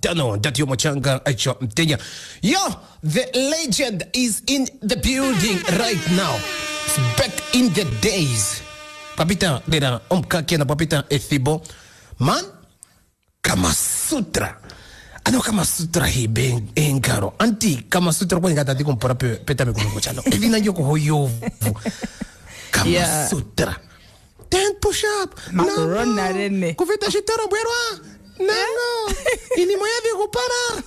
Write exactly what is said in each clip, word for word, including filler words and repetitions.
tano Ndati Mochanga Aicho Mtenya. Yo, the legend is in the building right now. It's back in the days. Papita lera omkaki na papita ethibo. Man, Kama Sutra. Ano Kama Sutra hi ben engaro. Anti Kama Sutra kwa ngata tiko mpora pe peta me kuno chano. Evina yoko hoyo. Kama yeah. Sutra. Ten push up. Run na rene. Kuvita shitara bwerwa. Nango. Ini moya de kupara.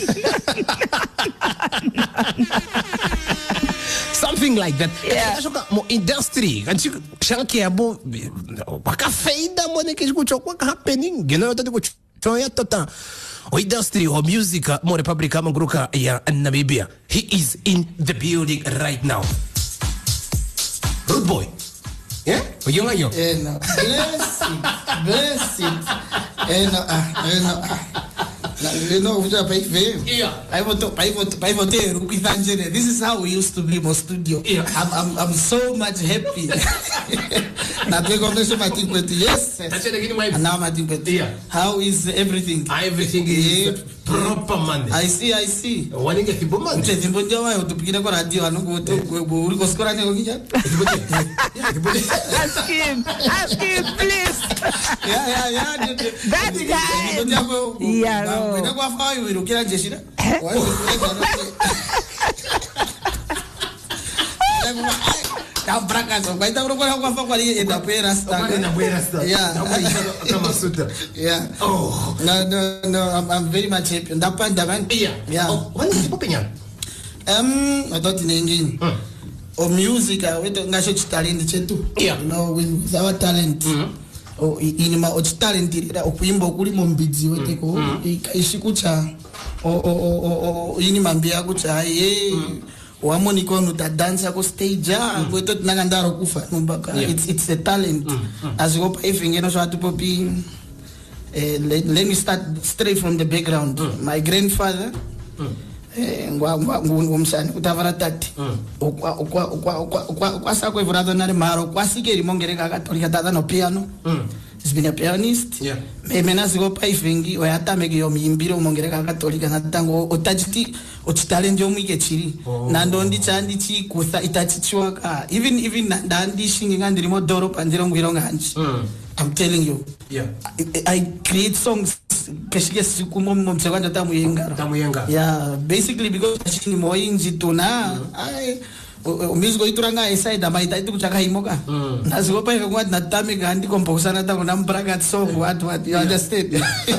Something like that. Yeah. Mo industry. Kanchi shanki abo waka feida mo ne kiskucho kwa happening. Geno tati ko choya tota. O industry o music mo Republica Mangruka ya Namibia. He is in the building right now. Rude boy. Yeah? Oyo ngayo. Eh no. Bless it. Bless it. Eh no. Ah, eh no. You know, we pay for Yeah. I want to pay for pay for This is how we used to be in my studio. Yeah. I'm I'm I'm so much happy. Now they go to my thing with yes. That's it again, wife. And now my thing with Yeah. How is everything? Everything is Yeah. proper man. I see, I see. Wani ke tibo man. Mche timbo njawa yo tupikira kwa radio anu ko to uri ko skora ne okija. Ask him. Ask him, please. Yeah, yeah, yeah. That guy. Yeah, no. Wena kwa fa yo iro kira jeshira. Wa yo Tá braca só, vai dar para com a faculdade da poeira sta. Na poeira sta. Yeah. Kama Sutra. Yeah. Oh. No, no, no. I'm, I'm very much happy. That point, that one. Yeah. Yeah. Oh, when is the opinion? Um, I thought in engine. Mm. Or music, I went to national talent chetu. Yeah. You know, with our talent. Mm. Oh, in my talent, o kuimba kuli mombidzi wete ko ishikucha. O o o o ini mambia kucha ye. Wamoni kono ta dance ko stage ah ko to nagandaro kufa numbaka. It's it's a talent. Mm. Mm. As you go if you know so to popi. Uh, let, let me start straight from the background. Mm. My grandfather, ngumsani utavara tati okwa okwa okwa okwa okwa sakwe vrado nare maro kwasikeri mongereka katolika tata no piano. He's been a pianist. Yeah. Me nasigo paifingi oyatameke yo mimbiro mongereka katolika natango otajiti ochitalent yo mwike chiri. Nando ndichandi chi kusa itachichwaka even even ndandi shinga ndirimo doro pandiro ngwironga hanji. I'm telling you. Yeah. I, I create songs keshike sikumo msekanja tamu yenga. Tamu yenga. Yeah, basically because chini moyinji tuna I music ituranga inside ama itaitu kuchaka himoka. Nazigo pa kwa na tami gandi composer na tango nambraga song what what you understand.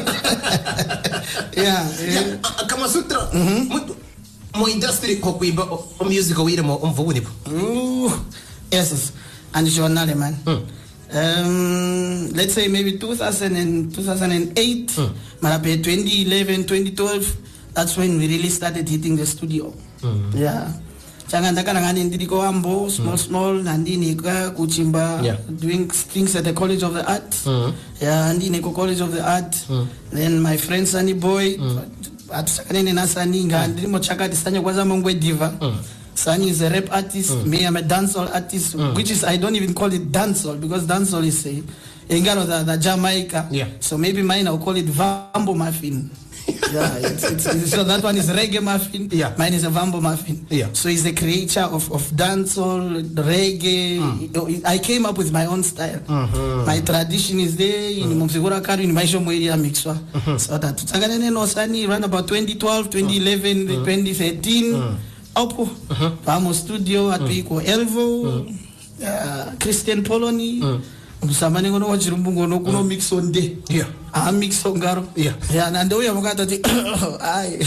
Yeah. Yeah. Kama Sutra. Mo industry ko kuimba o music o ire mo mvuguni. Yes. And journal man. Um, let's say maybe two thousand and two thousand eight, mm. Marape twenty eleven, twenty twelve. That's when we really started hitting the studio. Mm. Yeah. Changandaka nangani ndiko ambo small small nandi nika kuchimba yeah. Doing things at the College of the Art. Mm. Yeah, nandi neko College of the Art. Mm. Then my friend Sunny Boy, atusakane na Sunny ngandi mo chaka disanya kwanza mongwe diva. Mm. Sunny is a rap artist, mm. me I'm a dancehall artist, mm. which is I don't even call it dancehall because dancehall is a engano the, the Jamaica. Yeah. So maybe mine I'll call it Vambo Muffin. Yeah, it's, it's, it's, so that one is reggae muffin. Yeah. Mine is a Vambo muffin. Yeah. So he's a creator of, of dancehall, reggae. Mm. I came up with my own style. Mm-hmm. My tradition is there in Mumsigura Karu in Maisho Mweria Mixwa. So that Tsanganene no Sunny around about twenty twelve, twenty eleven, mm. twenty thirteen. Mm. Opo, uh-huh. Vamos studio at Pico Elvo, mm. uh, Christian Poloni, Musamani mm. no Jirumbo no Kuno mix on day. Yeah. I mix on Garo. Yeah. Yeah, and we have got I.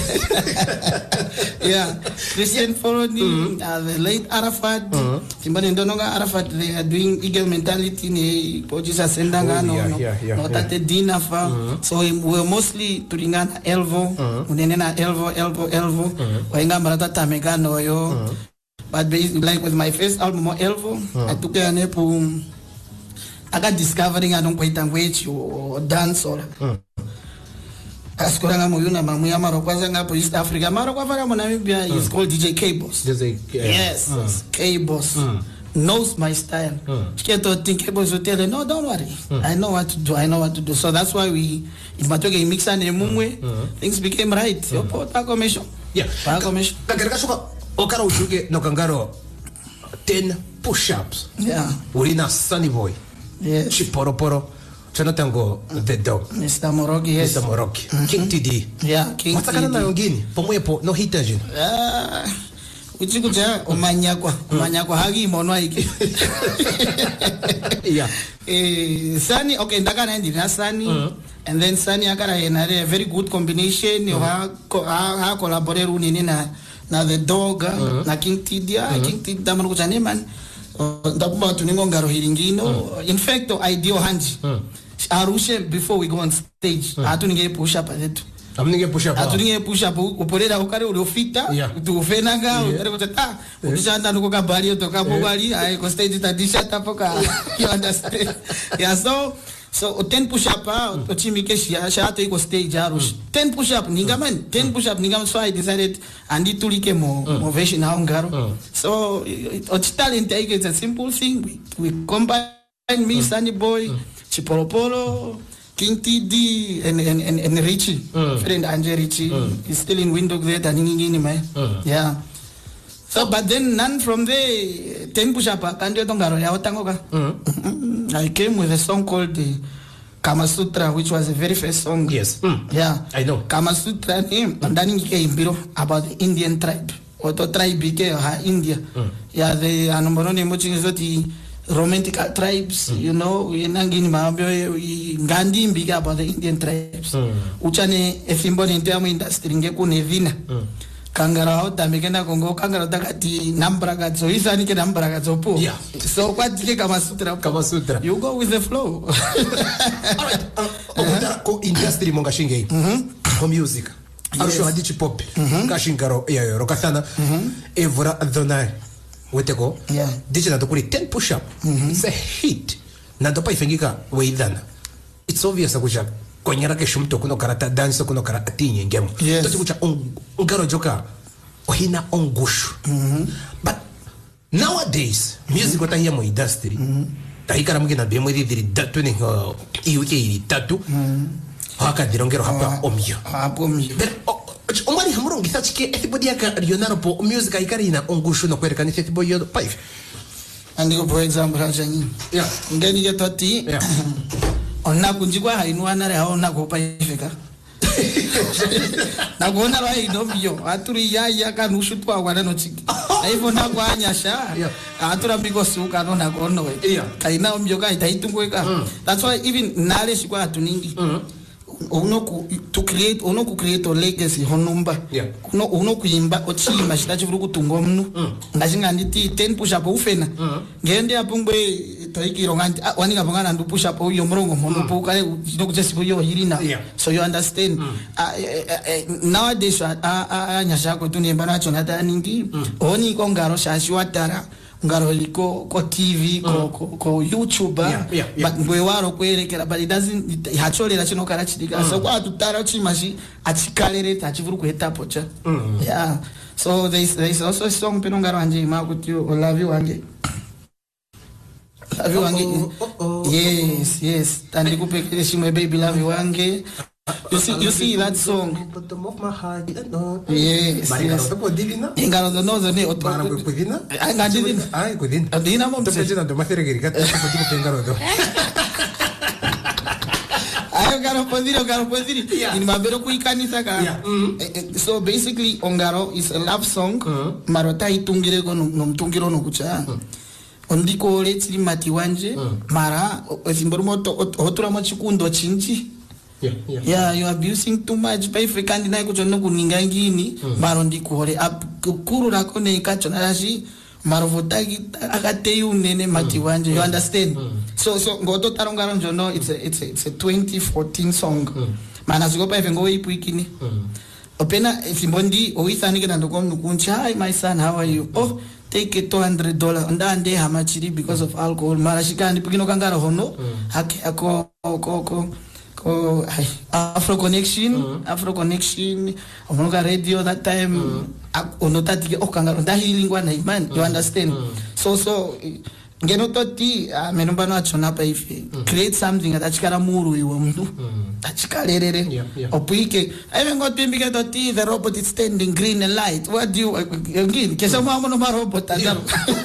Yeah. Christian Poloni, mm. uh, the late Arafat, Timbani Dononga Arafat, they are doing eagle mentality in Pojisa Sendanga, no, not at the dinner farm. So we're mostly Turingana Elvo, Unena Elvo, Elvo, Elvo, Wainga Marata Tamegano, yo. But basically, like with my first album, Elvo, I took a nepo. I got discovering I don't quite wait or dance or Askuranga Muyuna Mamuya Marokwaza for East Africa. Marokwa Namibia is called D J K-Boss. Yes, K-Boss. knows my style. She to think about to tell her, no, don't worry. I know what to do. I know what to do. So that's why we in Matoke mix and mumwe things became right. Yo pa commission. Yeah. Pa commission. Kagereka soka okara uchuke no kangaro ten push-ups. Yeah. Urina Sunny Boy. Yes. Chiporoporo. Chanatango the dog. Mister Moroki, yes. Mister Moroki. Mm-hmm. King T D. Yeah, King T D. Matakana na yongini. Pomwepo no hitajin. Ah. Uchikuja omanyakwa. Omanyakwa hagi monwa iki. Yeah. Eh, Sunny, okay, ndakana ndi na Sunny. And then Sunny akara yenare a very good combination. Mm-hmm. Ha ha, ha collaborate unini na na the dog, mm-hmm. na King T D. Mm-hmm. King T D damano kuchane man. Ndapuma tuningo ngaro hiringino. Mm. In fact, idea hanji. Mm. Arushe before we go on stage. Mm. Atu ninge push up adetu. Amninge push up. Atu ninge push up. Uporera ukare uliofita. Yeah. Ufenaga. Ukare kutata. Ukishanda nuko kabali utoka bobali. Ay ko stage tadisha tapoka. You understand? Yeah. So so ten push up. Ochimike shia shato iko stage Arush. ten push up. Ningaman. ten push up. Ningaman. So I decided andi tulike mo mo version na ngaro. So it's talent. It's a simple thing. We, we combine me, Sunny Boy, Chiporopolo, King T D, and and and, and Richie, mm. friend Anje Richie. Mm. He's still in Windhoek there, and in man. Yeah. So, but then none from there. Ten push up. I came with a song called the Kama Sutra, which was the very first song. Yes. Mm. Yeah. I know. Kama Sutra name. And then he came about the Indian tribe. Oto tribe ke ha India. Mm. Yeah, the anomoroni moching is the romantic tribes, mm. you know, we nangini maambio ngandi mbiga about the Indian tribes. Mm. Uchane efimboni ntiamu industry ngeku nevina. Mm. Kangara hota mekena kongo kangara takati nambra gazo isa nike nambra gazo po. Yeah. So what dike Kama Sutra? Kama Sutra. You go with the flow. Alright. Uh, ko industry monga shinge. Mhm. Ko music. Arusho hadichi pop. Kashingaro ya yo rokasana. Evora Adonai. Weteko. Yeah. Dichi na tukuri ten push up. It's a hit. Na topa ifengika weidana. It's obvious akuja konyera ke shumto kuno karata dance kuno karata tinye ngemo. Yes. Toti kucha ungaro joka ohina ongushu. But nowadays music wata hiya mo industry. Tahikara mungina bemo di diri datu ni iuke iri tatu. Haka dirongero hapa omio. Hapa omio. Omari hamurong gisa chike everybody yaka rionaro po music aikari ina ongushu no kwere kani everybody yodo five. And you for example hajani. Yeah. Ngeni ya toti. Yeah. Ona kunjikwa hainua nare haona ko five ka. Na kuona wa inovyo aturi ya ya kanushu twa kwana no chiki. Aivo na kwa nyasha. Atura miko suka no na kono we. Yeah. Kaina omyo ka itaitungoeka. That's why even nale shikwa atuningi. Uno ku to create uno ku create a legacy honumba. Yeah. Uno uno kuimba ochima shitachi vuru kutungo mnu. Ngajinga nditi ten push up ufena. Ngende apungwe taikiro nganti wanika pangana ndu push up uyo mrongo mono po kale no kujesi yo hirina. So you understand. Nowadays a nyasha ko tunemba nacho ngata ningi oni ko ngaro shashi watara. Ngaro liko ko T V ko ko, ko YouTube. Yeah, yeah, yeah. But we waro kwerekera but it doesn't hachole la chino kara chidika. So kwa tutara chimashi achikalere tachivuru kuheta pocha. Yeah. So there is, there is also a song penongaro anje makuti love you wange. Love you wange. Yes, yes. Tandi kupekele shimwe baby love you wange. You see, you see that song. Bottom of my heart, you know. Yes, yes. Ingaro do no zone oto. Mara ko divina. Ai ngadivina. Ai ko din. Adina mo mse. Topejina do matere gerika to ko ingaro do. Ai ngaro podiri, ngaro podiri. In mabero ku ikanisa ka. So basically Ongaro is a love song. Marota itungire ko no mtungiro no kucha. Ondiko letsi mati wanje. Mara esimboro moto otura mo chikundo chinchi. Yeah, yeah. Yeah, you're abusing too much. By frequent na ko jono kuninga ngini maro ndikore kuru rako ne kacho na rashi maro votagi akate unene mati wanje. You understand? So so ngoto tarongaro jono it's a it's a it's a twenty fourteen song. Mana ziko pa vengo ipuikini. Opena ifimbondi oithani kana ndoko mnukuncha. Hi my son, how are you? Oh, take it two hundred dollars. Ndande hamachiri because of alcohol. Mara shikandi pukino kangara hono. Hake ako ko ko ko Afro Connection mm. Afro Connection onoka radio that time mm. onotati okanga ndahilingwa na imani mm. you understand mm. so so ngeno toti menomba no achona pa ife mm. create something atachikara muru iwe mntu mm. achikarerere yeah, yeah. Opuike even got bimbike toti the robot is standing green and light what do you ngini kesa mama no ma robot ataro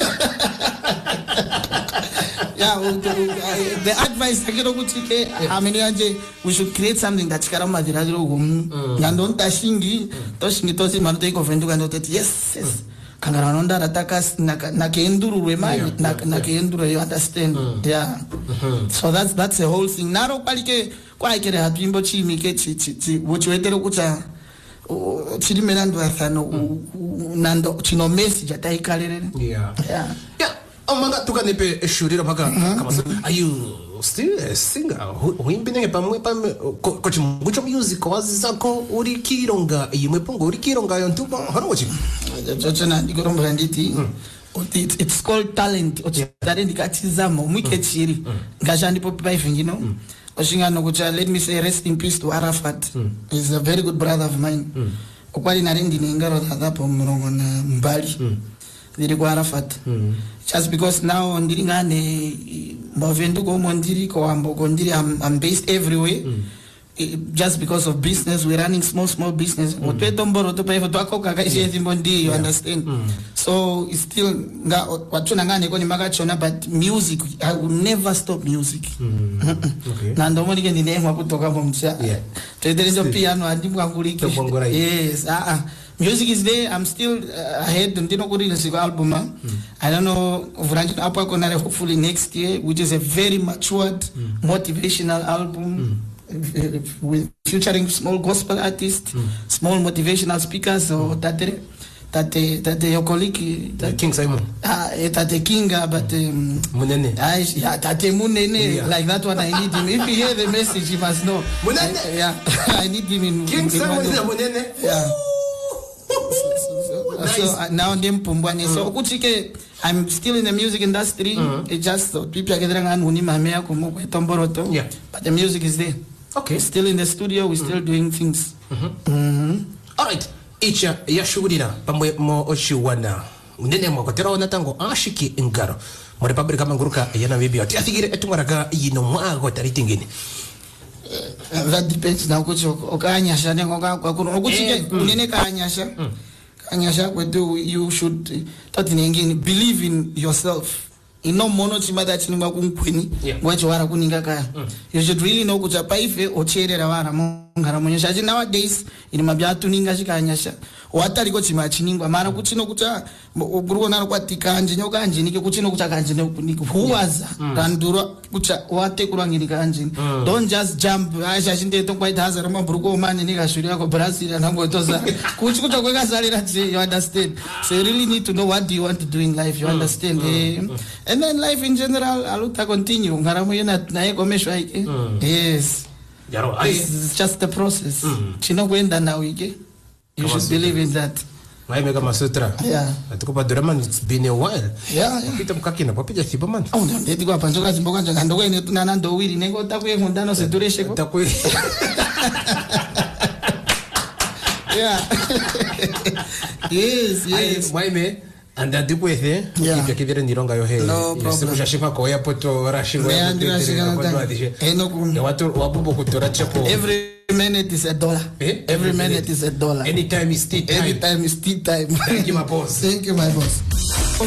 yeah, the advice I get ukuthi amene anje we should create something that chikara madhiradiro gomu ngando ntashingi toshingi tosi mano take over nduka ndo tati yes yes kangara nonda rataka na keenduru we mani na keenduru you understand yeah so that's that's the whole thing naro palike kwa ikere hatimbo chimi ke chi chi wochwetero kuta chiri menando athano nando chino message ataikalere yeah yeah yeah. Oh, manga tukanipe shurira paka kama are you still a singer uimbinenge pamwe pamwe ko chimucho music wazi zako uri kironga yimwe pongo uri kironga yontuba hano wachi chochana ndikoromba nditi it's called talent ochitare ndikatizama mwike chiri ngashandipo pipe ngino oshingano kucha let me say rest in peace to Arafat he's a very good brother of mine okwali narendi ningaro thapo murongo na mbali ndiri kwa Arafat mm. just because now ndiri ngane mbavendu ko mondiri ko ambo ko ndiri I'm, I'm based everywhere mm. it, just because of business we're running small small business mm. otweto mboro to pay for akoka ka ise mbondi you understand mm. so it's still nga watuna ngane ko ni makachona but music I will never stop music mm. okay na ndo moni ndine mwa kutoka bomcha yeah there is a piano andimwa nguliki yes ah ah music is there. I'm still uh, ahead. Ndino kuri release album. Mm. I don't know. Vuranjini apa konare hopefully next year, which is a very matured, mm. motivational album mm. with featuring small gospel artists, mm. small motivational speakers. So that that that your colleague that King Simon. Ah, that Kinga, but um, Munene. I yeah, that Munene yeah. Like that one. I need him. If you hear the message, you must know. Munene. I, yeah, I need him in King Simon. Munene. Yeah. So, nice. So uh, now them pumbwane mm. so kuchike I'm still in the music industry mm. it just uh, people get ngani uni mamea kumu kwetomboroto yeah but the music is there okay we're still in the studio we're still mm. doing things mm-hmm. Mm-hmm. All right icha ya shughulira pamwe mo oshiwana unene mo kotera ona tango ashiki ingaro mo republic kama nguruka yana bibi ati athigire etungaraga yino mwago taritingini uh, that depends na kucho okanyasha nengo kwa kuno kuchike unene kanyasha mm. Kanyasha kwetu you should tati nengini believe in yourself ino mono chimada chiningwa kunkweni ngwacho wara kuninga kaya you should really know kuti paife ocherera vara mongara monyesha achi nowadays ini mabyatu ninga chikanyasha watari ko chima chiningwa mara kuchino kuta ogurona kwatika anje nyoka anje nike kuchino kuta kanje nike huwaza randura kucha wate kurangini kanje don't just jump aisha chinde to kwaita hazara mabruko manje nika shuri ko Brazil nango toza kuchi kuta kweka salira chi you understand so you really need to know what do you want to do in life you understand eh and then life in general aluta continue ngara moyena naye komeshwa ike yes yaro it's just the process chino kwenda na wike you should believe in that. Why make a masutra? Yeah. Atuko Draman, it's been a while. Yeah. Pita mkakina, papija sipa man. Oh no, ndeti kwa panzoka zimboka njanga ndogo ene tunana ndo wili nego takwe ngundano se tureshe ko. Takwe. Yeah. Yes, yes. Why me? And that dip with eh? Yeah. If you give it in the wrong your head. No problem. Yes, Shima Koya Poto Rashigo. Every minute is a dollar. Eh? Every minute is a dollar. Anytime is tea time. Anytime is tea time. Thank you, my boss. Thank you, my boss.